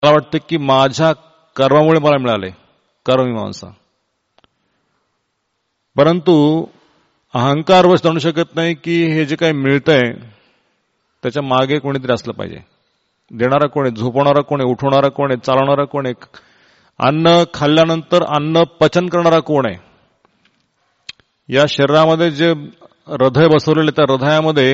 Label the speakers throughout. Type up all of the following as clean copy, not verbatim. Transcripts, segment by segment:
Speaker 1: मला वाटतं की माझ्या कर्मामुळे मला मिळाले, कर्ममीमांसा. परंतु अहंकारवश जाणू शकत नाही की हे जे काही मिळतंय त्याच्या मागे कोणीतरी असलं पाहिजे. देणारा कोण आहे, झोपवणारा कोण आहे, उठवणारा कोण आहे, चालवणारा कोण आहे, अन्न खाल्ल्यानंतर अन्न पचन करणारा कोण आहे. या शरीरामध्ये जे हृदय बसवलेले त्या हृदयामध्ये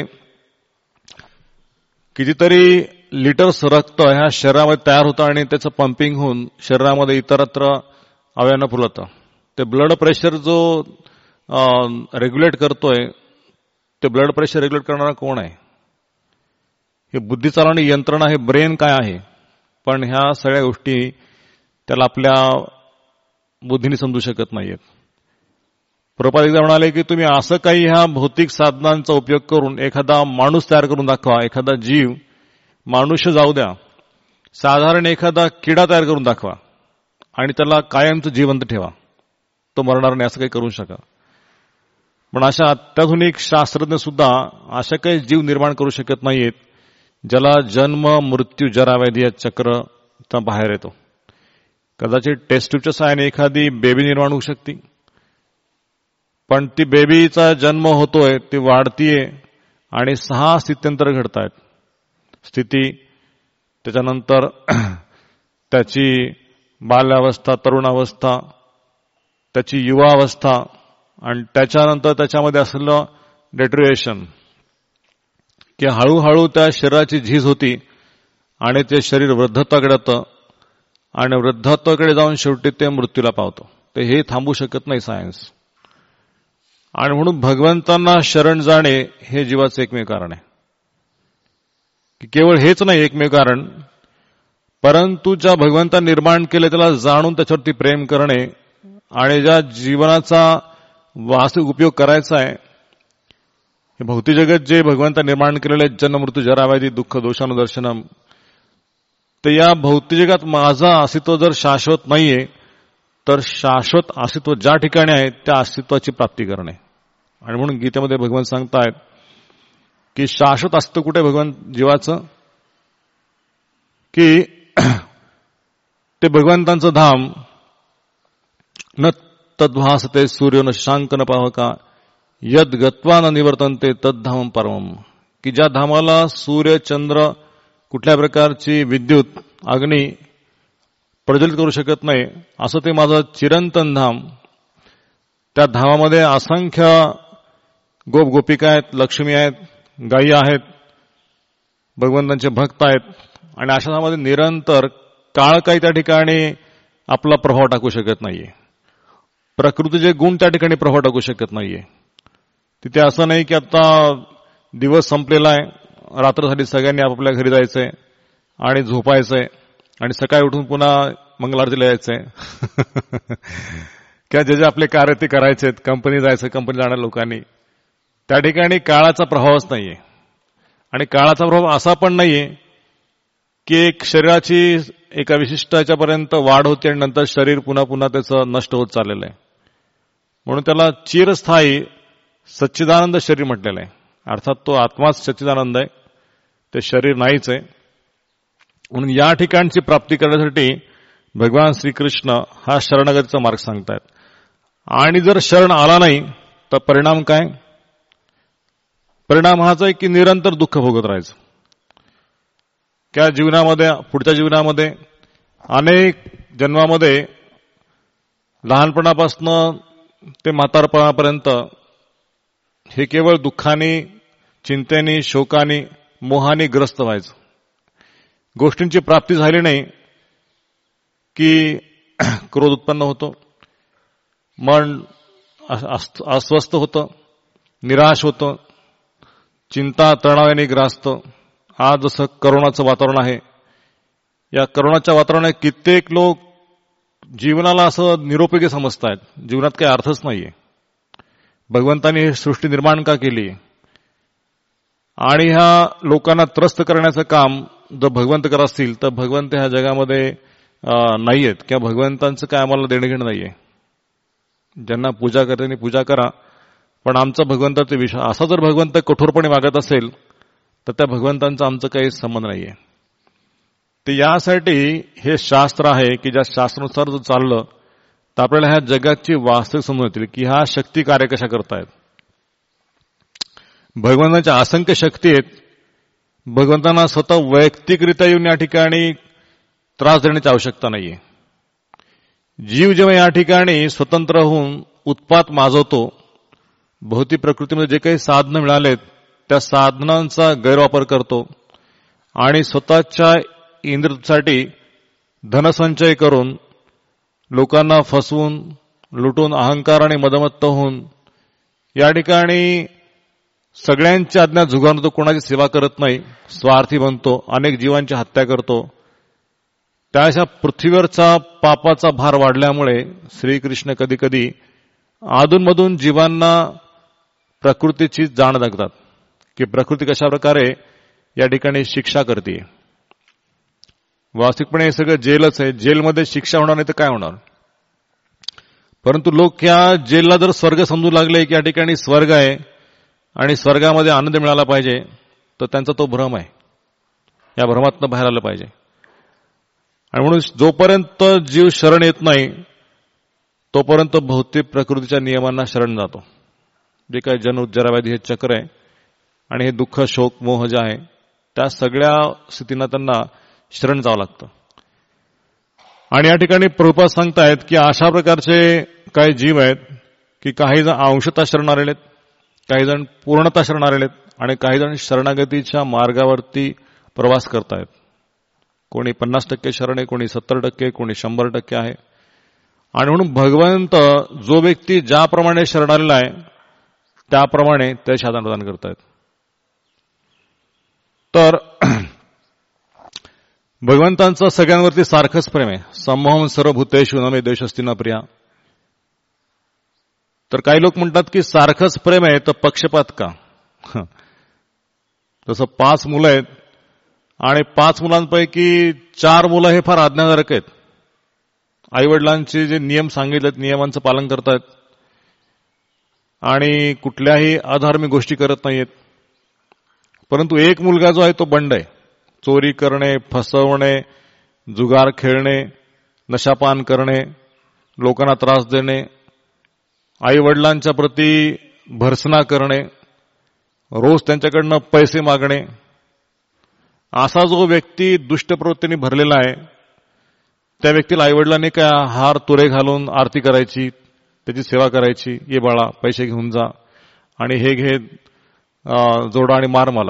Speaker 1: कितीतरी लिटर्स रक्त ह्या शरीरामध्ये तयार होतं आणि त्याचं पंपिंग होऊन शरीरामध्ये इतरत्र अवयवांना फुलतं. ते ब्लड प्रेशर जो रेग्युलेट करतोय, ते ब्लड प्रेशर रेग्युलेट करणारा कोण आहे? हे बुद्धी चालवणारी यंत्रणा, हे ब्रेन काय आहे. पण ह्या सगळ्या गोष्टी त्याला आपल्या बुद्धीने समजू शकत नाहीयेत. प्रभुपाद एकदा म्हणाले की तुम्ही असं काही ह्या भौतिक साधनांचा उपयोग करून एखादा माणूस तयार करून दाखवा, एखादा जीव, मनुष्य जाऊ द्या, साधारण एखादा किडा तयार करून दाखवा आणि त्याला कायमचं जिवंत ठेवा, तो मरणार नाही, असं काही करू शका. पण अशा अत्याधुनिक शास्त्रज्ञ सुद्धा अशा काही जीव निर्माण करू शकत नाहीयेत ज्याला जन्म मृत्यू जरा व्याधी या चक्र बाहेर येतो. कदाचित टेस्ट ट्यूबच्या सहाय्याने एखादी बेबी निर्माण होऊ शकते, पण ती बेबीचा जन्म होतोय, ती वाढतीये आणि 6 स्थित्यंतर घडतायत. स्थिती, त्याच्यानंतर त्याची बाल्यावस्था, तरुणावस्था, त्याची युवावस्था आणि त्याच्यानंतर त्याच्यामध्ये असलेलं डेटरिएशन, की हळूहळू त्या शरीराची झीज होती आणि ते शरीर वृद्धत्वाकडे येतं आणि वृद्धत्वाकडे जाऊन शेवटी ते मृत्यूला पावतं. ते हे थांबू शकत नाही सायन्स. आणि म्हणून भगवंतांना शरण जाणे हे जीवाचं एकमेव कारण आहे. की केवळ हेच नाही एकमेव कारण, परंतु ज्या भगवंतांनी निर्माण केले त्याला जाणून त्याच्यावरती प्रेम करणे आणि ज्या जीवनाचा वास्तविक उपयोग करायचा आहे. हे भौतिक जगत जे भगवंतांनी निर्माण केलेले जन्म मृत्यू जरा व्याधी दुःख दोषानुदर्शनम, तर या भौतिक जगात माझं अस्तित्व जर शाश्वत नाहीये, तर शाश्वत अस्तित्व ज्या ठिकाणी आहे त्या अस्तित्वाची प्राप्ती करणे. आणि म्हणून गीतेमध्ये भगवान सांगतायत की शाश्वत अस्तित्व कुठे भगवान जीवाचं, की ते भगवंतांचं धाम, न तद्भासते सूर्य न शशांक न पावका यद गत्वा न निवर्तनते तद्धाम परमम, की ज्या धामाला सूर्य चंद्र कुठल्या प्रकारची विद्युत अग्नी प्रज्वलित करू शकत नाही, असं ते माझं चिरंतन धाम. त्या धामामध्ये असंख्य गोप गोपिका आहेत, लक्ष्मी आहेत, गायी आहेत, भगवंतांचे भक्त आहेत. आणि अशा धामामध्ये निरंतर काळ काही त्या ठिकाणी आपला प्रभाव टाकू शकत नाहीये. प्रकृतीचे गुण त्या ठिकाणी प्रभाव टाकू शकत नाहीये. तिथे असं नाही की आता दिवस संपलेला आहे, रात्र झाली, सगळ्यांनी आपापल्या घरी जायचंय आणि झोपायचंय आणि सकाळी उठून पुन्हा मंगलारतीला यायचंय किंवा जे जे आपले कार्य ते करायचे, कंपनी जायचं, कंपनी जाणाऱ्या लोकांनी. त्या ठिकाणी काळाचा प्रभावच नाहीये. आणि काळाचा प्रभाव असा पण नाहीये की एक शरीराची एका विशिष्ट याच्यापर्यंत वाढ होते आणि नंतर शरीर पुन्हा पुन्हा त्याचं नष्ट होत चाललेलं आहे. म्हणून त्याला चिरस्थायी सच्चिदानंद शरीर म्हटलेलं आहे. अर्थात तो आत्माच सच्चिदानंद आहे, ते शरीर नाहीच आहे. म्हणून या ठिकाणची प्राप्ती करण्यासाठी भगवान श्रीकृष्ण हा शरणागतीचा मार्ग सांगतायत. आणि जर शरण आला नाही तर परिणाम काय? परिणाम हाच आहे की निरंतर दुःख भोगत राहायचं. त्या जीवनामध्ये, पुढच्या जीवनामध्ये, अनेक जन्मामध्ये, लहानपणापासून ते म्हातारपणापर्यंत हे केवळ दुःखाने, चिंतेने, शोकाने, मोहाने ग्रस्त व्हायचं. गोष्टींची प्राप्ती झाली नाही की क्रोध उत्पन्न होतो, मन अस्वस्थ होतं, निराश होतं, चिंता तणावाने ग्रासतं. आज जसं करोनाचं वातावरण आहे, या करोनाच्या वातावरणात कित्येक लोक जीवनाला असं निरुपयोगी समजतायत, जीवनात काही अर्थच नाहीये. भगवंतांनी ही सृष्टी निर्माण का केली? आणि ह्या लोकांना त्रस्त करण्याचं काम जर भगवंत करत असतील तर भगवंत ह्या जगामध्ये नाहीयेत, किंवा भगवंतांचं काय आम्हाला देणं घेणं नाहीये. ज्यांना पूजा करते त्यांनी पूजा करा, पण आमचा भगवंताचा विश्वास, असा जर भगवंत कठोरपणे वागत असेल तर त्या भगवंतांचा आमचं काही संबंध नाहीये. तर यासाठी हे शास्त्र आहे की ज्या शास्त्रानुसार जर चाललं तर आपल्याला ह्या जगाची वास्तविक समजून येतील की ह्या शक्ती कार्य कशा करतायत. भगवंताच्या असंख्य शक्ती आहेत. भगवंतांना स्वतः वैयक्तिकरित्या येऊन या ठिकाणी त्रास देण्याची आवश्यकता नाहीये. जीव जेव्हा या ठिकाणी स्वतंत्र होऊन उत्पात माजवतो, भौतिक प्रकृतीमध्ये जे काही साधनं मिळालेत त्या साधनांचा गैरवापर करतो आणि स्वतःच्या इंद्रियासाठी धनसंचय करून लोकांना फसवून लुटून अहंकार आणि मदमत्त होऊन या ठिकाणी सगळ्यांची आज्ञा झुगारतो, कोणाची सेवा करत नाही, स्वार्थी बनतो, अनेक जीवांची हत्या करतो. त्या अशा पृथ्वीवरचा पापाचा भार वाढल्यामुळे श्रीकृष्ण कधी कधी अधूनमधून जीवांना प्रकृतीची जाण दाखतात की प्रकृती कशा प्रकारे या ठिकाणी शिक्षा करते. वास्तविकपणे हे सगळं जेलच आहे. जेलमध्ये शिक्षा होणार नाही तर काय होणार. परंतु लोक या जेलला जर स्वर्ग समजू लागले की या ठिकाणी स्वर्ग आहे आणि स्वर्गामध्ये आनंद मिळाला पाहिजे, तर त्यांचा तो भ्रम आहे. या भ्रमातनं बाहेर आलं पाहिजे. आणि म्हणून जोपर्यंत जीव शरण येत नाही तोपर्यंत भौतिक प्रकृतीच्या नियमांना शरण जातो. जे काही जन्म जराव्याधी हे चक्र आहे आणि हे दुःख शोक मोह जे आहे त्या सगळ्या स्थितींना त्यांना शरण जावं लागतं. आणि या ठिकाणी प्रभुपाद सांगतायत की अशा प्रकारचे काही जीव आहेत की काही जण अंशतः शरण आलेले आहेत, काही जण पूर्णतः शरण आलेले आहेत आणि काही जण शरणागतीच्या मार्गावरती प्रवास करतायत. कोणी 50% शरण आहे, कोणी 70%, कोणी 100% आहे. आणि म्हणून भगवंत जो व्यक्ती ज्याप्रमाणे शरण आलेला आहे त्याप्रमाणे ते साधन प्रदान करतायत. तर भगवंतांचं सगळ्यांवरती सारखंच प्रेम आहे. समोहम सर्वभूतेषु न मे द्वेषस्ति न प्रिया. तर काही लोक म्हणतात की सारखंच प्रेम आहे तर पक्षपात का. जसं 5 मुलं आहेत आणि 5 मुलांपैकी 4 मुलं हे फार आज्ञाधारक आहेत. आईवडिलांचे जे नियम सांगितलेत नियमांचं पालन करतायत आणि कुठल्याही अधार्मिक गोष्टी करत नाहीयेत. परंतु एक मुलगा जो आहे तो बंड आहे. चोरी करणे, फसवणे, जुगार खेळणे, नशापान करणे, लोकांना त्रास देणे, आई वडिलांच्या प्रती भर्सना करणे, रोज त्यांच्याकडनं पैसे मागणे, असा जो व्यक्ती दुष्ट प्रवृत्तीने भरलेला आहे त्या व्यक्तीला आईवडिलांनी काय हार तुरे घालून आरती करायची, त्याची सेवा करायची. ये बाळा पैसे घेऊन जा आणि हे घे जोडा आणि मार मला.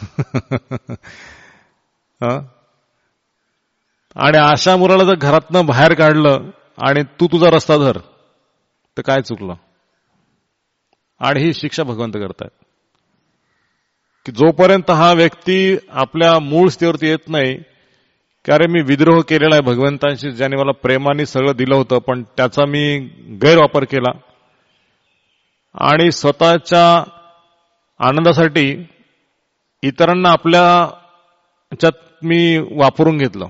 Speaker 1: आणि अशा मुलाला जर घरातनं बाहेर काढलं आणि तू तुझा रस्ता धर तर काय चुकलं. आणि ही शिक्षा भगवंत करतायत की जोपर्यंत हा व्यक्ती आपल्या मूळ स्थितीवरती येत नाही की अरे मी विद्रोह केलेला आहे भगवंतांशी, ज्याने मला प्रेमाने सगळं दिलं होतं पण त्याचा मी गैरवापर केला आणि स्वतःच्या आनंदासाठी इतरांना आपल्याच्यात मी वापरून घेतलं,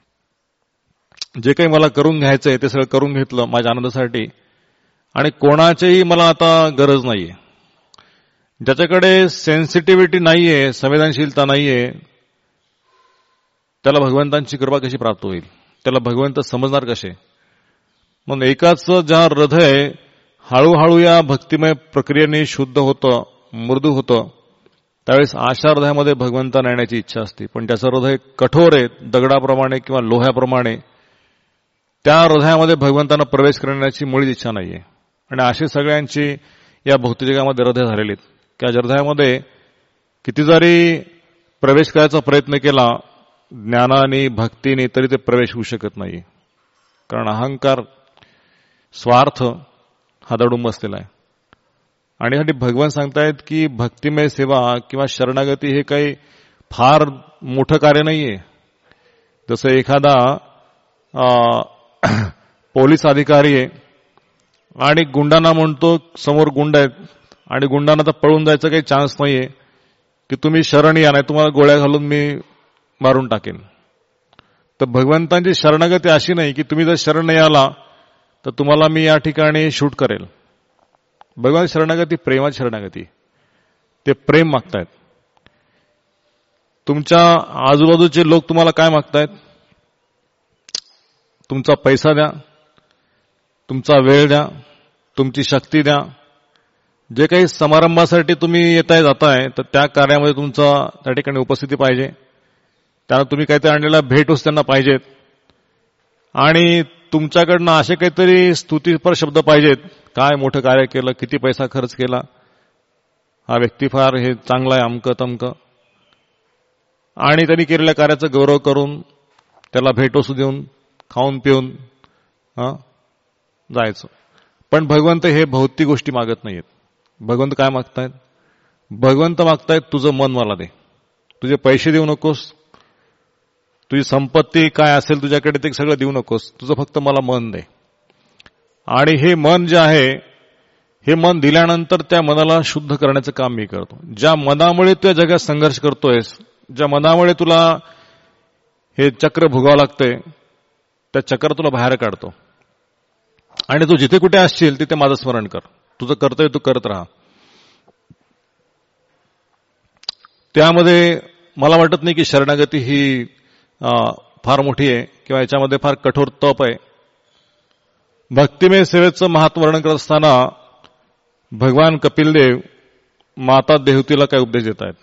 Speaker 1: जे काही मला करून घ्यायचंय ते सगळं करून घेतलं माझ्या आनंदासाठी आणि कोणाचीही मला आता गरज नाहीये. ज्याच्याकडे सेन्सिटिव्हिटी नाहीये, संवेदनशीलता नाहीये, त्याला भगवंतांची कृपा कशी प्राप्त होईल, त्याला भगवंत समजणार कसे. म्हणून एकाच ज्या हृदय हळूहळू या भक्तिमय प्रक्रियेने शुद्ध होतं, मृदू होतं, त्यावेळेस अशा हृदयामध्ये भगवंतांना येण्याची इच्छा असते. पण त्याचं हृदय कठोर आहे, दगडाप्रमाणे किंवा लोह्याप्रमाणे, त्या हृदयामध्ये भगवंतांना प्रवेश करण्याची मुळीच इच्छा नाहीये. आणि अशी सगळ्यांची या भौतिक जगामध्ये हृदय झालेली आहेत की या हृदयामध्ये किती जरी प्रवेश करायचा प्रयत्न केला ज्ञानाने भक्तीने तरी ते प्रवेश होऊ शकत नाही. कारण अहंकार, स्वार्थ हा दडून बसलेला आहे. आणि यासाठी भगवान सांगतायत की भक्तिमय सेवा किंवा शरणागती हे काही फार मोठं कार्य नाहीये. जसं एखादा पोलीस अधिकारी आहे आणि गुंडांना म्हणतो समोर गुंड आहेत आणि गुंडांना तर पळून जायचा काही चान्स नाहीये की तुम्ही शरण या, नाही तुम्हाला गोळ्या घालून मी मारून टाकेन. तर भगवंतांची शरणागती अशी नाही की तुम्ही जर शरण नाही आला तर तुम्हाला मी या ठिकाणी शूट करेल. भगवान शरणागती प्रेमाची शरणागती, ते प्रेम मागतायत. तुमच्या आजूबाजूचे लोक तुम्हाला काय मागतायत, तुमचा पैसा द्या, तुमचा वेळ द्या, तुमची शक्ती द्या. जे काही समारंभासाठी तुम्ही येताय जाताय तर त्या कार्यामध्ये तुमचा त्या ठिकाणी उपस्थिती पाहिजे. त्यांना तुम्ही काहीतरी आणलेला भेटूच त्यांना पाहिजेत. आणि तुमच्याकडनं असे काहीतरी स्तुतीपर शब्द पाहिजेत. काय मोठं कार्य केलं, किती पैसा खर्च केला, हा व्यक्ती फार हे चांगला आहे, अमकं तमकं. आणि त्यांनी केलेल्या कार्याचा गौरव करून त्याला भेटवस्तू देऊन खाऊन पिऊन जायचं. पण भगवंत हे भौतिक गोष्टी मागत नाहीत. भगवंत काय मागतायत? भगवंत मागतायत तुझं मन मला दे. तुझे पैसे देऊ नकोस, तुझी संपत्ती काय असेल तुझ्याकडे ते सगळं देऊ नकोस, तुझं फक्त मला मन दे. आणि हे मन जे आहे, हे मन दिल्यानंतर त्या मनाला शुद्ध करण्याचं काम मी करतो. ज्या मनामुळे तू या जगात संघर्ष करतोयस, ज्या मनामुळे तुला हे चक्र भोगावं लागतंय, त्या चक्र तुला बाहेर काढतो. आणि तू जिथे कुठे असशील तिथे माझं स्मरण कर. तुझं कर्तव्य तू करत राहा. त्यामध्ये मला वाटत नाही की शरणागती ही फार मोठी आहे किंवा याच्यामध्ये फार कठोर तप आहे. भक्तिमय सेवेचं महत्त्व वर्णन करत असताना भगवान कपिलदेव माता देवतीला काय उपदेश देत आहेत,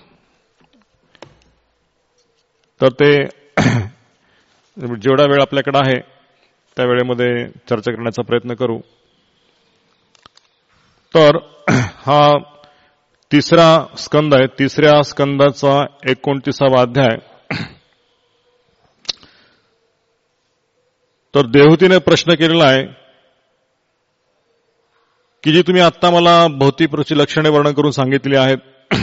Speaker 1: तर ते जेवढा वेळ आपल्याकडे आहे त्या वेळेमध्ये चर्चा करण्याचा प्रयत्न करू. तर हा तिसरा स्कंद आहे. तिसऱ्या स्कंदाचा 29वा अध्याय. तर देवहूतीने प्रश्न केलेला आहे की जी तुम्ही आत्ता मला भौतिकची लक्षणे वर्णन करून सांगितली आहेत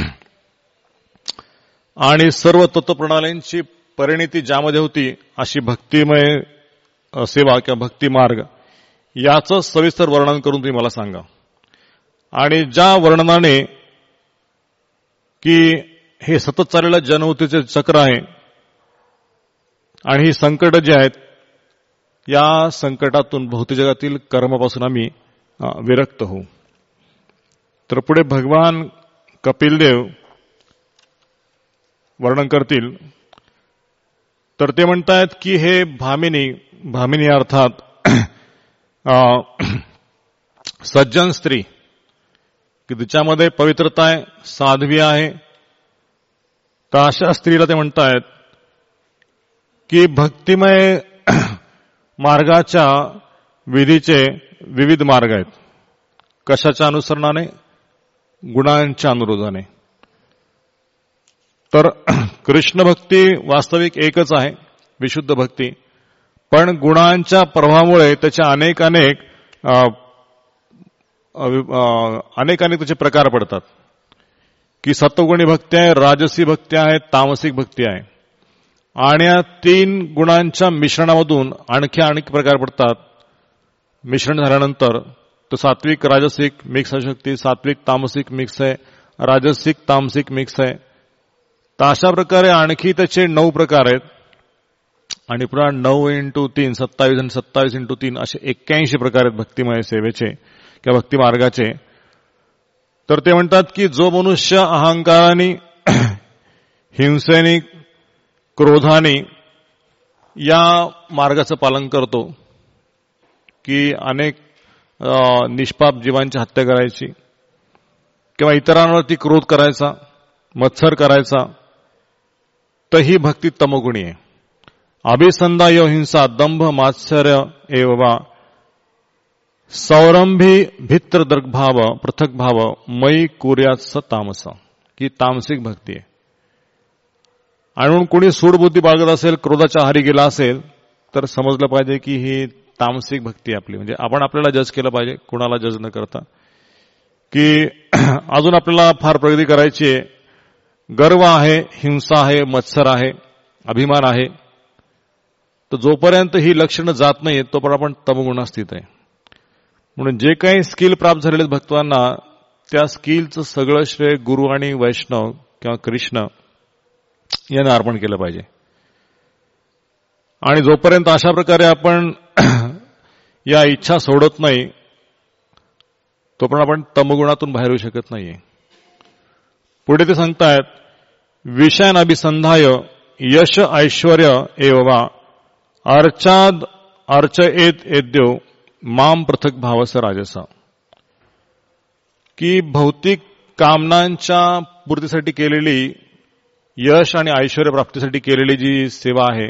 Speaker 1: आणि सर्व तत्वप्रणालींची परिणिती ज्यामध्ये होती अशी भक्तिमय सेवा किंवा भक्ती मार्ग, याचं सविस्तर वर्णन करून तुम्ही मला सांगा. आणि ज्या वर्णनाने की हे सतत चाललेलं जनहुतीचे चक्र आहे आणि ही संकट जी आहेत, या संकटातून भौतिक जगातील कर्मापासून आम्ही विरक्त होऊ. तर पुढे भगवान कपिलदेव वर्णन करतील. तर ते म्हणतायत की हे भामिनी अर्थात सज्जन स्त्री, की तिच्यामध्ये पवित्रता आहे, साध्वी आहे. तर अशा स्त्रीला ते म्हणतायत की भक्तिमय मार्गाच्या विधीचे विविध मार्ग आहेत. कशाच्या अनुसरणाने? गुणांच्या अनुरोधाने. तर कृष्ण भक्ती वास्तविक एकच आहे, विशुद्ध भक्ती. पण गुणांच्या प्रभावामुळे त्याच्या अनेक त्याचे प्रकार पडतात. की सत्वगुणी भक्ती आहे, राजसी भक्ती आहे, तामसिक भक्ती आहे. आणि या 3 गुणांच्या मिश्रणामधून आणखी प्रकार पडतात. मिश्रण झाल्यानंतर तो सात्विक राजसिक मिक्स असू शकते, सात्विक तामसिक मिक्स आहे, राजसिक तामसिक मिक्स आहे. तर अशा प्रकारे आणखी त्याचे 9 प्रकार आहेत. आणि पुन्हा 9x3 27 आणि 27x3 असे 81 प्रकार आहेत भक्तिमय सेवेचे किंवा भक्ती मार्गाचे. तर ते म्हणतात की जो मनुष्य अहंकाराने, हिंसेने, क्रोधाने या मार्गाचं पालन करतो, की अनेक निष्पाप जीवांची हत्या करायची किंवा इतरांवरती क्रोध करायचा, मत्सर करायचा, तर ही भक्ती तमोगुणी आहे. अभिसंधा यो हिंसा दंभ मात्सर्य एववा सौरंभी भित्र दर्गभाव पृथक भाव मयी कुर्यात स तामसा, की तामसिक भक्ती आहे. आणि म्हणून कोणी सूडबुद्धी बाळगत असेल, क्रोधाच्या आहारी गेला असेल, तर समजलं पाहिजे की ही तामसिक भक्ती आपली. म्हणजे आपण आपल्याला जज केलं पाहिजे, कुणाला जज न करता, की अजून आपल्याला फार प्रगती करायची आहे. गर्व आहे, हिंसा आहे, मत्सर आहे, अभिमान आहे. तर जोपर्यंत ही लक्षणं जात नाही तोपर्यंत आपण तमगुणात स्थित आहे. म्हणून जे काही स्किल प्राप्त झालेले भक्तांना, त्या स्किलचं सगळं श्रेय गुरु आणि वैष्णव किंवा कृष्ण यांना अर्पण केलं पाहिजे. आणि जोपर्यंत अशा प्रकारे आपण या इच्छा सोडत नाही तोपर्यंत आपण तमगुणातून बाहेर येऊ शकत नाहीये. पुढे ते सांगतायत विषयान अभिसंधाय यश ऐश्वर्य एववा अर्चाद अर्च एत एद्यो माम पृथक भावस राजसा, की भौतिक कामनांच्या पूर्तीसाठी केलेली, यश आणि ऐश्वर्य प्राप्तीसाठी केलेली जी सेवा आहे,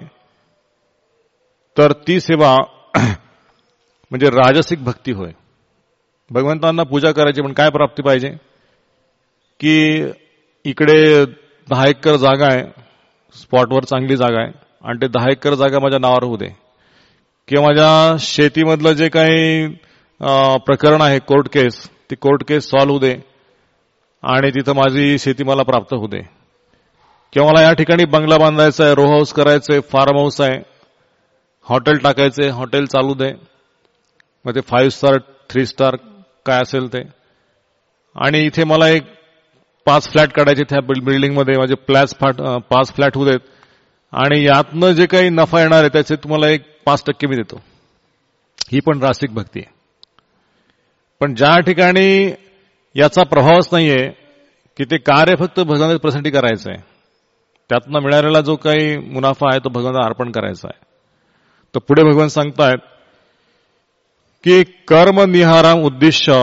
Speaker 1: तर ती सेवा म्हणजे राजसिक भक्ती होय. भगवंतांना पूजा करायची पण काय प्राप्ती पाहिजे, की इकडे 10 एकर जागा आहे, स्पॉटवर चांगली जागा आहे आणि ते 10 एकर जागा माझ्या नावावर होऊ दे, किंवा माझ्या शेतीमधलं जे काही प्रकरण आहे कोर्ट केस, ती कोर्ट केस सॉल्व्ह होऊ दे आणि तिथं माझी शेती मला प्राप्त होऊ दे, किंवा मला या ठिकाणी बंगला बांधायचा आहे, रो हाऊस करायचंय, फार्म हाऊस आहे, हॉटेल टाकायचंय, हॉटेल चालू दे, मग ते 5 स्टार 3 स्टार काय असेल ते, आणि इथे मला एक 5 फ्लॅट काढायचे त्या बिल्डिंगमध्ये, माझे 5 फ्लॅट होऊ देत आणि यातनं जे काही नफा येणार आहे त्याचे तुम्हाला एक 5% मी देतो. ही पण रासिक भक्ती आहे. पण ज्या ठिकाणी याचा प्रभावच नाहीये, की ते कार्य फक्त भगवंताच्या प्रसंगी करायचं आहे, त्यातनं मिळालेला जो काही मुनाफा आहे तो भगवंताला अर्पण करायचा आहे. तर पुढे भगवान सांगतायत की कर्म निहाराम उद्दिश्य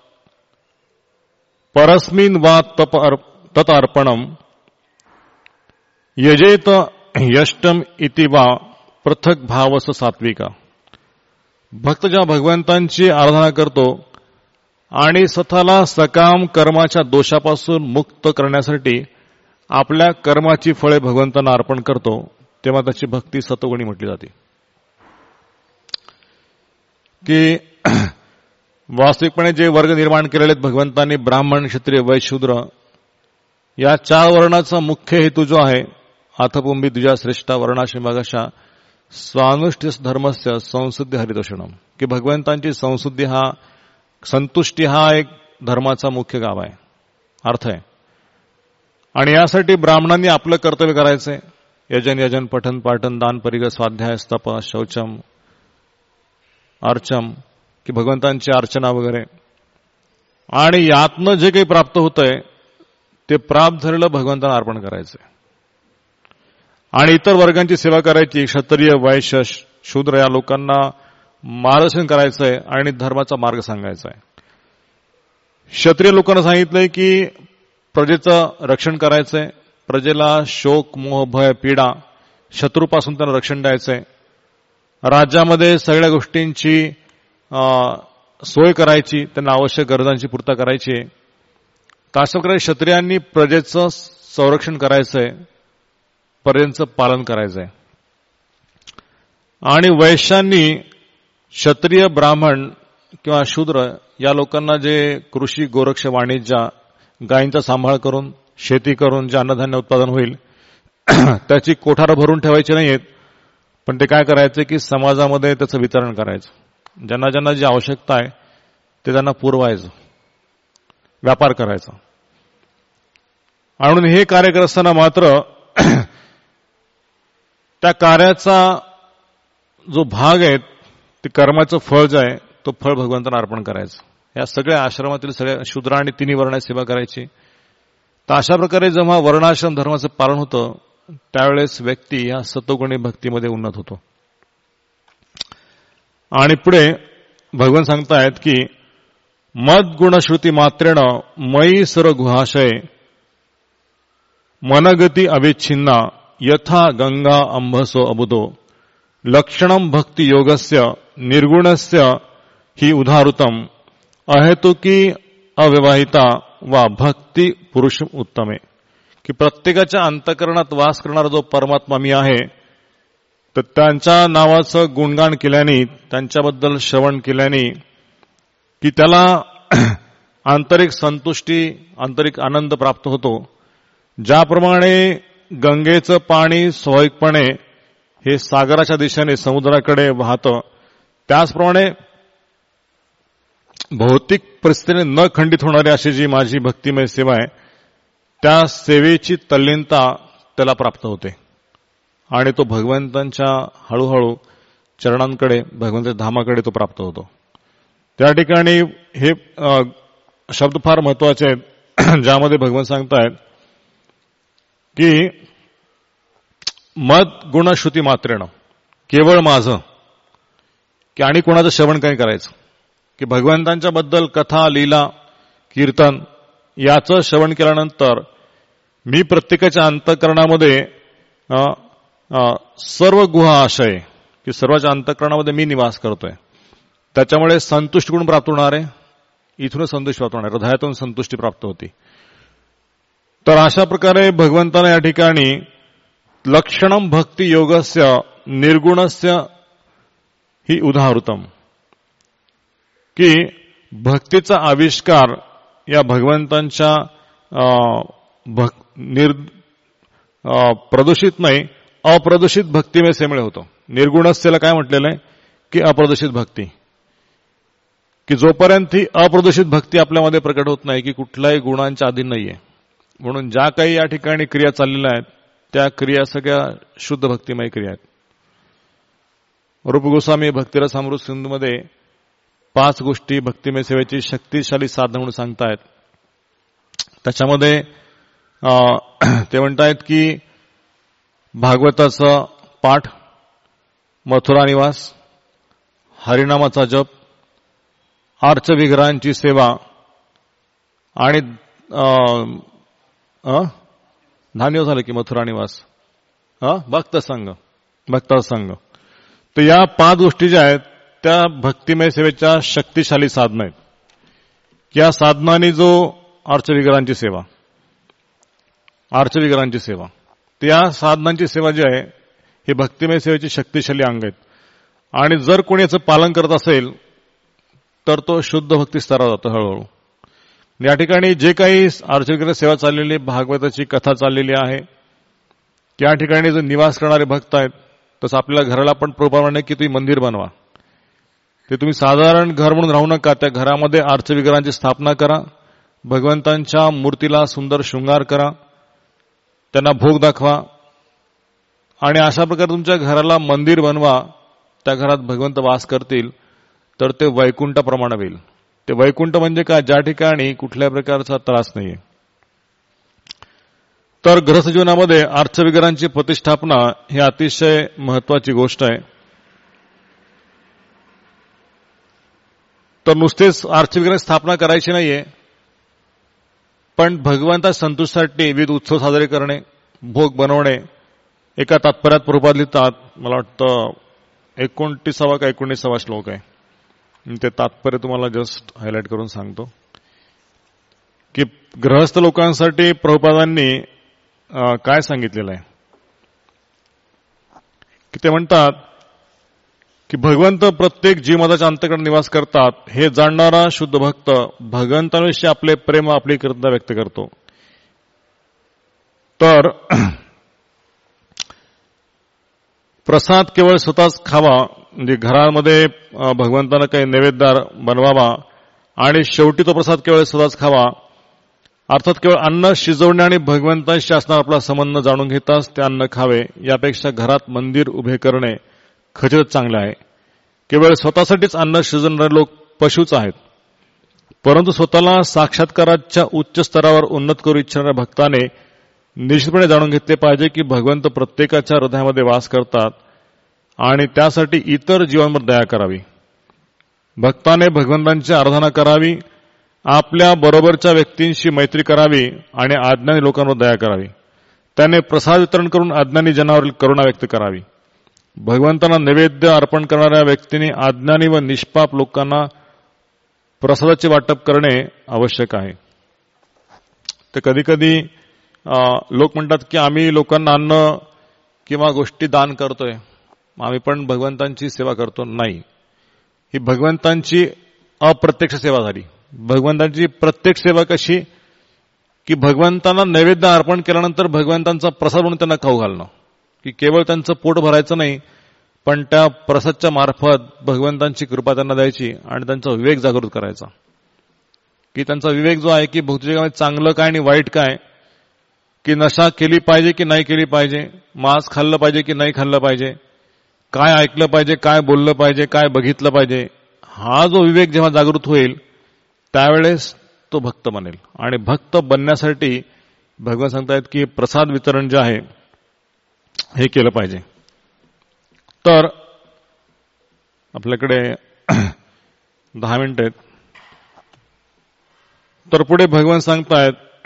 Speaker 1: परस्मिन वा तत अर्पणम यजेत यष्टम इति वा पृथक भावस सात्विका. भक्त जेव्हा भगवंतांची आराधना करतो आणि स्वतःला सकाम कर्माच्या दोषापासून मुक्त करण्यासाठी आपल्या कर्माची फळे भगवंतांना अर्पण करतो, तेव्हा त्याची भक्ती सत्वगुणी म्हटली जाते. की वास्तविकपणे जे वर्ग निर्माण केलेले आहेत भगवंतांनी, ब्राह्मण, क्षत्रिय, वैश्य, शूद्र, या 4 वर्णाचा मुख्य हेतू जो आहे, अथपुंबी द्विजा श्रेष्ठा वर्णाश्रमागशा स्वानुष्ठी धर्मस्य संशुद्धी हरितोषणम, की भगवंतांची संतुष्टी हा एक धर्माचा मुख्य गाव आहे, अर्थ आहे. आणि यासाठी ब्राह्मणांनी आपलं कर्तव्य करायचंय, यजन पठन पाठन दान परिग स्वाध्याय स्तप शौचम अर्चम, की भगवंतांची अर्चना वगैरे, आणि यातनं जे काही प्राप्त होतंय ते प्राप्त झालेलं भगवंतांना अर्पण करायचंय. आणि इतर वर्गांची सेवा करायची, क्षत्रिय, वैश्य, शूद्र या लोकांना मार्गदर्शन करायचंय आणि धर्माचा मार्ग सांगायचा आहे. क्षत्रिय लोकांना सांगितलंय की प्रजेचं रक्षण करायचंय, प्रजेला शोक, मोह, भय, पीडा, शत्रूपासून त्यांना रक्षण द्यायचंय, राज्यामध्ये सगळ्या गोष्टींची सोय करायची, त्यांना आवश्यक गरजांची पूर्तता करायची. तर अशा प्रकारे क्षत्रियांनी प्रजेचं संरक्षण करायचंय, प्रजेचं पालन करायचंय. आणि वैश्यांनी क्षत्रिय, ब्राह्मण किंवा शूद्र या लोकांना जे कृषी, गोरक्ष, वाणिज्य, गायींचा सांभाळ करून, शेती करून जे अन्नधान्य उत्पादन होईल त्याची कोठार भरून ठेवायची नाहीयेत, पण ते काय करायचं की समाजामध्ये त्याचं वितरण करायचं, ज्यांना ज्यांना जी आवश्यकता आहे ते त्यांना पुरवायचं, व्यापार करायचा. म्हणून हे कार्य करत असताना मात्र त्या कार्याचा जो भाग आहे, ते कर्माचं फळ जे आहे तो फळ भगवंतांना अर्पण करायचं. या सगळ्या आश्रमातील सगळ्या शूद्र आणि 3 वर्णाची सेवा करायची. तर अशा प्रकारे जेव्हा वर्णाश्रम धर्माचं पालन होतं त्यावेळेस व्यक्ती या सत्वगुणी भक्तीमध्ये उन्नत होतो. आणि पुढे भगवान सांगतायत की मद गुणश्रुती मात्रेण मयी सर गुहाशय मनगती अविच्छिन्ना यथा गंगा अंभसो अबुदो लक्षणम भक्ती योगस्य निर्गुणस्य ही उदाहृतम अहेतुकी अविवाहिता वा भक्ती पुरुष उत्तमे. की प्रत्येकाच्या अंतःकरणात वास करणारा जो परमात्मा मी आहे, तर त्यांच्या नावाचं गुणगान केल्याने, त्यांच्याबद्दल श्रवण केल्याने की त्याला आंतरिक संतुष्टी, आंतरिक आनंद प्राप्त होतो. ज्याप्रमाणे गंगेचं पाणी स्वाभाविकपणे हे सागराच्या दिशेने समुद्राकडे वाहतं, त्याचप्रमाणे भौतिक परिस्थितीने न खंडित होणारी अशी जी माझी भक्तिमय सेवा आहे, त्या सेवेची तल्लीनता त्याला प्राप्त होते आणि तो भगवंतांच्या हळूहळू चरणांकडे, भगवंताच्या धामाकडे तो प्राप्त होतो. त्या ठिकाणी हे शब्द फार महत्वाचे आहेत, ज्यामध्ये भगवंत सांगतायत की मद गुणश्रुती मात्रेण, केवळ माझं, की आणि कोणाचं श्रवण काय करायचं, की भगवंतांच्या बद्दल कथा, लीला, कीर्तन याचं श्रवण केल्यानंतर मी प्रत्येकाच्या अंतःकरणामध्ये सर्व गुहा आशय, की सर्वांच्या अंतःकरणामध्ये मी निवास करतोय. त्याच्यामुळे संतुष्टी गुण प्राप्त होणार आहे, इथूनच संतुष्टी प्राप्त होणार, हृदयातून संतुष्टी प्राप्त होती. तर अशा प्रकारे भगवंताने या ठिकाणी लक्षणम भक्ती योगस्य निर्गुणस्य ही उदाहृतम, की भक्तीचा आविष्कार या भगवंतांच्या प्रदूषित नाही अप्रदूषित भक्तिमेसेमुळे होतो. निर्गुणस्यला काय म्हटलेलं आहे, की अप्रदूषित भक्ती, की जोपर्यंत ही अप्रदूषित भक्ती आपल्यामध्ये प्रकट होत नाही, की कुठल्याही गुणांच्या अधीन नाहीये. म्हणून ज्या काही या ठिकाणी क्रिया चाललेल्या आहेत त्या क्रिया सगळ्या शुद्ध भक्तिमय क्रिया आहेत. रूप गोस्वामी भक्तिरसामृत सिंधूमध्ये 5 गोष्टी भक्तिमय सेवेची शक्तिशाली साधना म्हणून सांगतायत. त्याच्यामध्ये ते म्हणतायत की भागवताचं पाठ, मथुरा निवास, हरिनामाचा जप, आर्चविग्रहांची सेवा आणि धान्य झालं की मथुरा निवास, भक्तसंग. तर या 5 गोष्टी ज्या आहेत त्या भक्तिमय सेवेच्या शक्तिशाली साधना आहेत. या साधनाने जो आर्चविग्रहांची सेवा, त्या साधनांची सेवा जी आहे ही भक्तिमय सेवेची शक्तिशाली अंग आहेत. आणि जर कोणी याचं पालन करत असेल तर तो शुद्ध भक्ती स्तरावर जातो हळूहळू. या ठिकाणी जे काही आर्चविग्रह सेवा चाललेली, भागवताची कथा चाललेली आहे, त्या ठिकाणी जो निवास करणारे भक्त आहेत, तसं आपल्याला घराला पण प्रमाणे की तुम्ही मंदिर बनवा. ते तुम्ही साधारण घर म्हणून राहू नका, त्या घरामध्ये आर्चविग्रहांची स्थापना करा, भगवंतांच्या मूर्तीला सुंदर शृंगार करा, त्यांना भोग दाखवा आणि अशा प्रकारे तुमच्या घराला मंदिर बनवा. त्या घरात भगवंत वास करतील तर ते वैकुंठाप्रमाणे होईल. ते वैकुंठ म्हणजे काय, ज्या ठिकाणी कुठल्या प्रकारचा त्रास नाहीये. तर गृहस्थ जीवनामध्ये आर्चविग्रहांची प्रतिष्ठापना ही अतिशय महत्वाची गोष्ट आहे. तर नुसतेच आर्चविग्रह स्थापना करायची नाहीये, पण भगवंता संतुष्टीसाठी विविध उत्सव साजरे करणे, भोग बनवणे. एका तात्पर्यात प्रभुपाद लिहितात, मला वाटतं 29 का 19 श्लोक आहे, ते तात्पर्य तुम्हाला जस्ट हायलाइट करून सांगतो की गृहस्थ लोकांसाठी प्रभुपादांनी काय सांगितलेलं आहे, की ते म्हणतात की भगवंत प्रत्येक जीवमाताच्या अंतःकरणात निवास करतात. हे जाणणारा शुद्ध भक्त भगवंताविषयी आपले प्रेम, आपली कृतज्ञता व्यक्त करतो. तर प्रसाद केवळ स्वतःच खावा, म्हणजे घरामध्ये भगवंतांना काही नैवेद्य बनवावा आणि शेवटी तो प्रसाद केवळ स्वतःच खावा, अर्थात केवळ अन्न शिजवणे आणि भगवंतांशी असणारा आपला संबंध जाणून घेताच ते अन्न खावे, यापेक्षा घरात मंदिर उभे करणे खचितच चांगले आहे. केवळ स्वतःसाठीच अन्न शिजवणारे लोक पशुच आहेत. परंतु स्वतःला साक्षात्काराच्या उच्च स्तरावर उन्नत करू इच्छिणाऱ्या भक्ताने निश्चितपणे जाणून घेतले पाहिजे की भगवंत प्रत्येकाच्या हृदयामध्ये वास करतात आणि त्यासाठी इतर जीवांवर दया करावी. भक्ताने भगवंतांची आराधना करावी, आपल्या बरोबरच्या व्यक्तींशी मैत्री करावी आणि अज्ञानी लोकांवर दया करावी. त्याने प्रसाद वितरण करून अज्ञानी जनावरील करुणा व्यक्त करावी. भगवंतांना नैवेद्य अर्पण करणाऱ्या व्यक्तीने अज्ञानी व निष्पाप लोकांना प्रसादाचे वाटप करणे आवश्यक आहे. तर कधी कधी लोक म्हणतात की आम्ही लोकांना अन्न किंवा गोष्टी दान करतोय, आम्ही पण भगवंतांची सेवा करतो. नाही, ही भगवंतांची अप्रत्यक्ष सेवा झाली. भगवंतांची प्रत्यक्ष सेवा कशी, की भगवंतांना नैवेद्य अर्पण केल्यानंतर भगवंतांचा प्रसाद म्हणून त्यांना खाऊ घालणं, की केवळ त्यांचं पोट भरायचं नाही, पण त्या प्रसादच्या मार्फत भगवंतांची कृपा त्यांना द्यायची आणि त्यांचा विवेक जागृत करायचा. की त्यांचा विवेक जो आहे की भौतिक जगामध्ये चांगलं काय आणि वाईट काय, की नशा केली पाहिजे की नाही केली पाहिजे, मांस खाल्लं पाहिजे की नाही खाल्लं पाहिजे, काय ऐकलं पाहिजे, काय बोललं पाहिजे, काय बघितलं पाहिजे, हा जो विवेक जेव्हा जागृत होईल त्यावेळेस तो भक्त बनेल. आणि भक्त बनण्यासाठी भगवान सांगतायत की प्रसाद वितरण जे आहे हे केलं पाहिजे. तर आपल्याकडे 10 मिनिटं आहेत. तर पुढे भगवान सांगतायत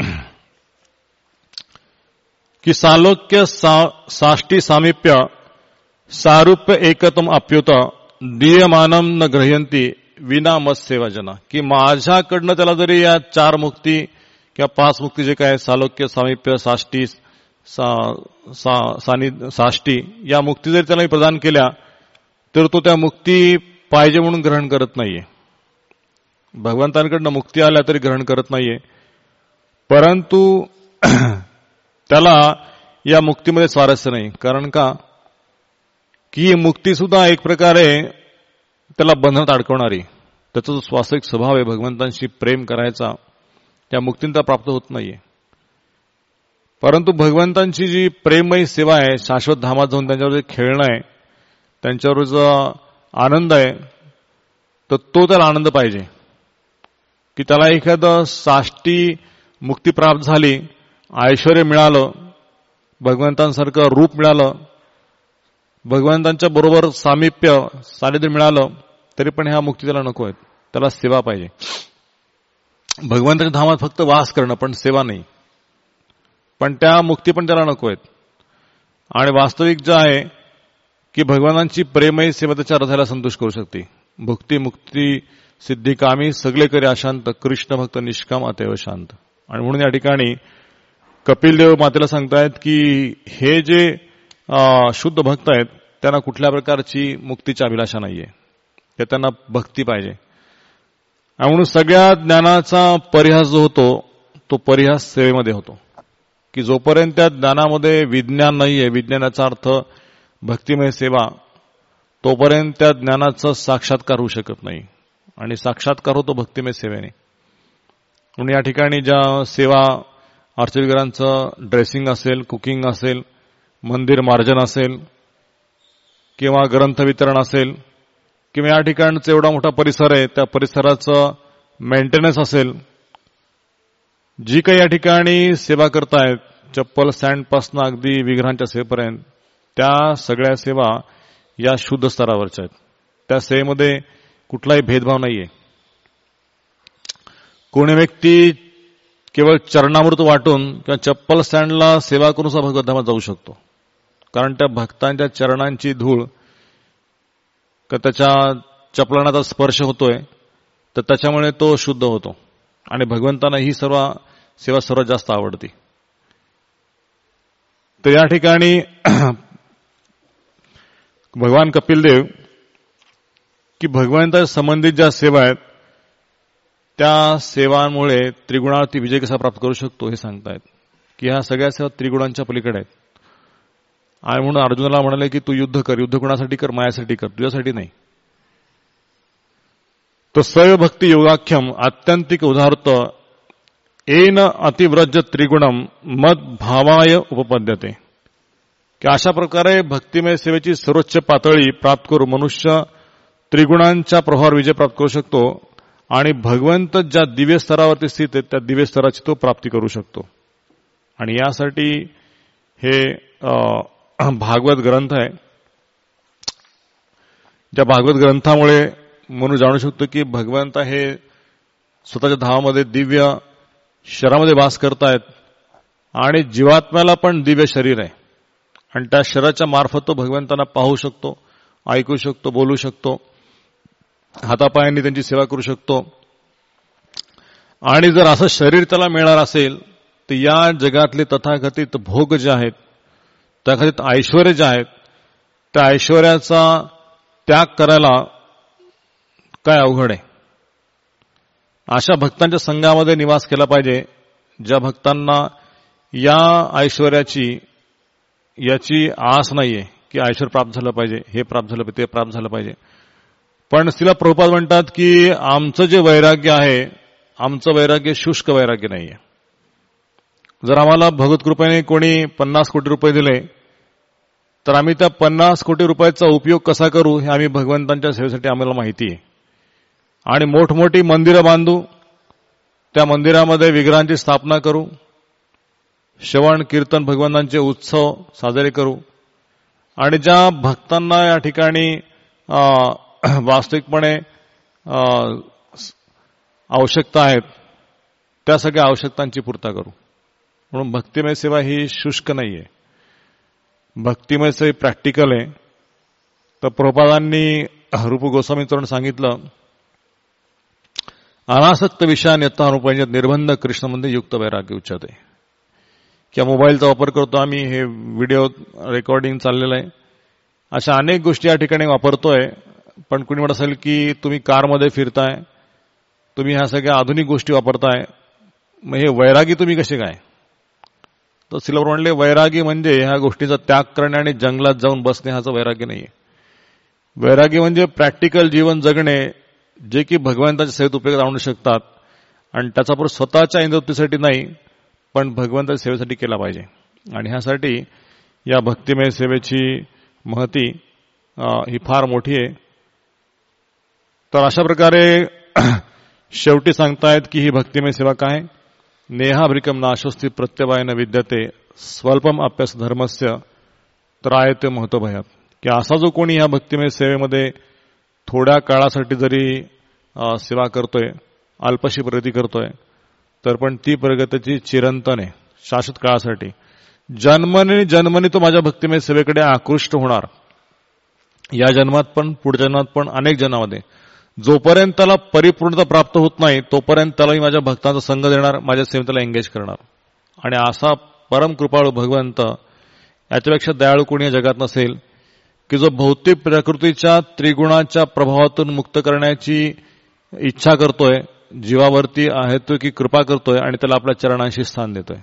Speaker 1: की सालोक्य साष्टी सामिप्य सारूप्य एकतम अप्युत दीयमानम न ग्रहयंती विना मत सेवा जना, की माझ्याकडनं त्याला जरी या 4 मुक्ती किंवा 5 मुक्ती जे काय सालोक्य सामिप्य साष्टी साष्टी या मुक्ती जरी त्याला प्रदान केल्या तर तो त्या मुक्ती पाहिजे म्हणून ग्रहण करत नाहीये. भगवंतांकडनं मुक्ती आल्या तरी ग्रहण करत नाहीये, परंतु त्याला या मुक्तीमध्ये स्वारस्य नाही. कारण का की मुक्ती सुद्धा एक प्रकारे त्याला बंधनात अडकवणारी, त्याचा जो स्वाभाविक स्वभाव आहे भगवंतांशी प्रेम करायचा, त्या मुक्तींता प्राप्त होत नाहीये. परंतु भगवंतांची जी प्रेममयी सेवा आहे, शाश्वत धामात जाऊन त्यांच्यावर जे खेळणं आहे, त्यांच्यावर जो आनंद आहे, तर तो त्याला आनंद पाहिजे. की त्याला एखादं साष्टी मुक्ती प्राप्त झाली, ऐश्वर्य मिळालं, भगवंतांसारखं रूप मिळालं, भगवंतांच्या बरोबर सानिध्य मिळालं, तरी पण ह्या मुक्ती त्याला नको आहेत. त्याला सेवा पाहिजे. भगवंताच्या धामात फक्त वास करणं पण सेवा नाही, पण त्या मुक्ती पण त्याला नको आहेत. आणि वास्तविक जे आहे की भगवानांची प्रेमही सेवा त्याच्या हृदयाला संतुष्ट करू शकते. भुक्ती मुक्ती सिद्धी कामी सगळे करे अशांत, कृष्ण भक्त निष्काम अतैव शांत. आणि म्हणून या ठिकाणी कपिल देव मातेला सांगतायत की हे जे शुद्ध भक्त आहेत त्यांना कुठल्या प्रकारची मुक्तीची अभिलाषा नाहीये, ते त्यांना भक्ती पाहिजे. आणि म्हणून सगळ्या ज्ञानाचा परिहास जो होतो तो परिहास सेवेमध्ये होतो. की जोपर्यंत त्या ज्ञानामध्ये विज्ञान नाहीये, विज्ञानाचा अर्थ भक्तिमय सेवा, तोपर्यंत त्या ज्ञानाचा साक्षात्कार होऊ शकत नाही. आणि साक्षात्कार होतो भक्तिमय सेवेने. म्हणून या ठिकाणी ज्या सेवा अर्चविग्रहांचं ड्रेसिंग असेल, कुकिंग असेल, मंदिर मार्जन असेल, किंवा ग्रंथ वितरण असेल, किंवा या ठिकाणचा एवढा मोठा परिसर आहे त्या परिसराचं मेंटेनन्स असेल, जी काही या ठिकाणी सेवा करतायत, चप्पल स्टँडपासून अगदी विग्रहांच्या सेवेपर्यंत, त्या सगळ्या सेवा या शुद्ध स्तरावरच्या आहेत. त्या सेवेमध्ये कुठलाही भेदभाव नाहीये. कोणी व्यक्ती केवळ चरणामृत वाटून किंवा चप्पल स्टँडला सेवा करून सुद्धा भगवंतामध्ये जाऊ शकतो. कारण त्या भक्तांच्या चरणांची धूळ का त्याच्या चपलांचा स्पर्श होतोय, तर त्याच्यामुळे तो शुद्ध होतो. आणि भगवंतांना ही सर्व सेवा सर्वात जास्त आवडते. तर या ठिकाणी भगवान कपिलदेव की भगवंता संबंधित ज्या सेवा आहेत त्या सेवांमुळे त्रिगुणावरती विजय कसा प्राप्त करू शकतो हे सांगतायत. की ह्या सगळ्या सेवा त्रिगुणांच्या पलीकडे आहेत. आणि म्हणून अर्जुनाला म्हणाले की तू युद्ध कर, युद्ध कोणासाठी कर, मायासाठी कर, तुझ्यासाठी नाही. तो सैव भक्ती योगाख्यम आत्यंतिक उदाहरत एन अतिव्रज त्रिगुणम मद भावाय उपपद्यते. की अशा प्रकारे भक्तिमय सेवेची सर्वोच्च पातळी प्राप्त करू मनुष्य त्रिगुणांच्या प्रभावावर विजय प्राप्त करू शकतो. आणि भगवंत ज्या दिव्य स्तरावरती स्थित आहेत त्या दिव्य स्तराची तो प्राप्ती करू शकतो. आणि यासाठी हे भागवत ग्रंथ आहे. ज्या भागवत ग्रंथामुळे म्हणून जाणू शकतो की भगवंत हे स्वतःच्या धावामध्ये दिव्य शरीरामध्ये वास करतायत आणि जीवात्म्याला पण दिव्य शरीर आहे. आणि त्या शरीराच्या मार्फत तो भगवंतांना पाहू शकतो, ऐकू शकतो, बोलू शकतो, हातापायांनी त्यांची सेवा करू शकतो. आणि जर असं शरीर त्याला मिळणार असेल तर या जगातले तथाकथित भोग जे आहेत, तथाकथित ऐश्वर्य जे आहेत, त्या ऐश्वर्याचा त्याग करायला काय अवघड आहे. अशा भक्तांच्या संघामध्ये निवास केला पाहिजे ज्या भक्तांना या ऐश्वर्याची याची आस नाहीये की ऐश्वर्य प्राप्त झालं पाहिजे, हे प्राप्त झालं पाहिजे, ते प्राप्त झालं पाहिजे. पण श्रील प्रभुपाद म्हणतात की आमचं जे वैराग्य आहे, आमचं वैराग्य शुष्क वैराग्य नाहीये. जर आम्हाला भगवत कृपेने कोणी 50 कोटी रुपये दिले तर आम्ही त्या 50 कोटी रुपयाचा उपयोग कसा करू हे आम्ही भगवंतांच्या सेवेसाठी आम्हाला माहिती आहे. आणि मोठमोठी मंदिरं बांधू, त्या मंदिरामध्ये विग्रहांची स्थापना करू, श्रवण कीर्तन भगवंतांचे उत्सव साजरे करू. आणि ज्या भक्तांना या ठिकाणी वास्तविकपणे आवश्यकता आहेत त्या सगळ्या आवश्यकतांची पूर्तता करू. म्हणून भक्तिमय सेवा ही शुष्क नाहीये, भक्तिमय सेवा प्रॅक्टिकल आहे. तर प्रभुपादांनी रूप गोस्वामी चरण सांगितलं, अनासक्त विषयान्यथा अनुपंजत निर्बंध कृष्णमध्ये युक्त वैराग्य उच्चते. किंवा मोबाईलचा वापर करतो आम्ही, हे व्हिडिओ रेकॉर्डिंग चाललेलं आहे, अशा अनेक गोष्टी या ठिकाणी वापरतोय. पण कुणी म्हणत असेल की तुम्ही कारमध्ये फिरताय, तुम्ही ह्या सगळ्या आधुनिक गोष्टी वापरताय, मग हे वैरागी तुम्ही कसे काय? तर श्रील प्रभू म्हणले, वैरागी म्हणजे ह्या गोष्टीचा त्याग करणे आणि जंगलात जाऊन बसणे ह्याचं वैराग्य नाहीये. वैरागी म्हणजे प्रॅक्टिकल जीवन जगणे, जे की भगवंताच्या सेवेत उपयोगात आणू शकतात, आणि त्याचा वापर स्वतःच्या इंद्रियतृप्तीसाठी नाही पण भगवंताच्या सेवेसाठी केला पाहिजे. आणि ह्यासाठी या भक्तिमय सेवेची महती ही फार मोठी आहे. तर अशा प्रकारे शेवटी सांगतायत की ही भक्तिमय सेवा काय? नेहाभ्रिकम नाशोस्ती प्रत्यवायन विद्यते स्वल्पम अभ्यास धर्मस्य त्रायते महत्वभयात. की असा जो कोणी ह्या भक्तिमय सेवेमध्ये थोड्या काळासाठी जरी सेवा करतोय, अल्पशी प्रगती करतोय, तर पण ती प्रगतीची चिरंतन आहे, शाश्वत काळासाठी. जन्मनी तो माझ्या भक्तिमय सेवेकडे आकृष्ट होणार, या जन्मात पण पुढच्या जन्मात पण अनेक जन्मामध्ये. जोपर्यंत त्याला परिपूर्णता प्राप्त होत नाही तोपर्यंत त्याला मी माझ्या भक्तांचा संग देणार, माझ्या सेवेत त्याला एंगेज करणार. आणि असा परम कृपाळू भगवंत, याच्यापेक्षा दयाळू कोणी या जगात नसेल, की जो भौतिक प्रकृतीच्या त्रिगुणाच्या प्रभावातून मुक्त करण्याची इच्छा करतोय, जीवावरती आहे तो की कृपा करतोय आणि त्याला आपल्या चरणांशी स्थान देतोय.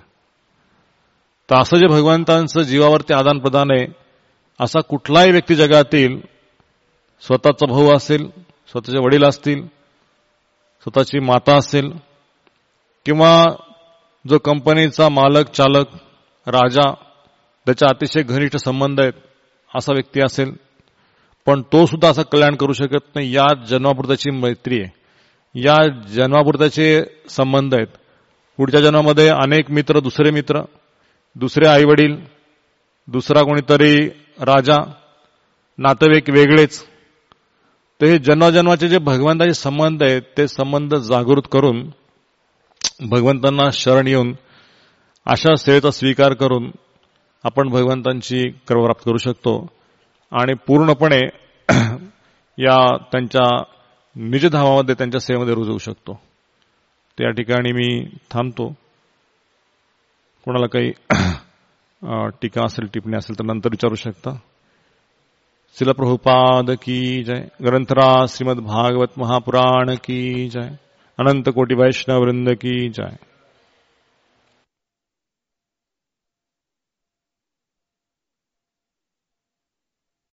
Speaker 1: तर असं जे भगवंतांचं जीवावरती आदान प्रदान आहे, असा कुठलाही व्यक्ती जगातील, स्वतःचा भाऊ असेल, स्वतःचे वडील असतील, स्वतःची माता असेल, किंवा जो कंपनीचा मालक, चालक, राजा, त्याच्या अतिशय घनिष्ठ संबंध आहेत असा व्यक्ती असेल, पण तो सुद्धा असं कल्याण करू शकत नाही. या जन्मापुरताची मैत्री आहे, या जन्मापुरताचे संबंध आहेत. पुढच्या जन्मामध्ये अनेक मित्र, दुसरे आई वडील, दुसरा कोणीतरी राजा, नातेवाईक वेगळेच. तर हे जन्मजन्माचे जे भगवंताचे संबंध आहेत ते संबंध जागृत करून भगवंतांना शरण येऊन अशा सेवेचा स्वीकार करून आपण भगवंतांची कृपा प्राप्त करू शकतो आणि पूर्णपणे या त्यांच्या निजधामामध्ये, त्यांच्या सेवेमध्ये रुजू होऊ शकतो. त्या ठिकाणी मी थांबतो. कोणाला काही टीका असेल, टिप्पणी असेल तर नंतर विचारू शकता. श्रील प्रभुपाद की जय. ग्रंथराज श्रीमद भागवत महापुराण की जय. अनंत कोटी वैष्णव वृंद की जय.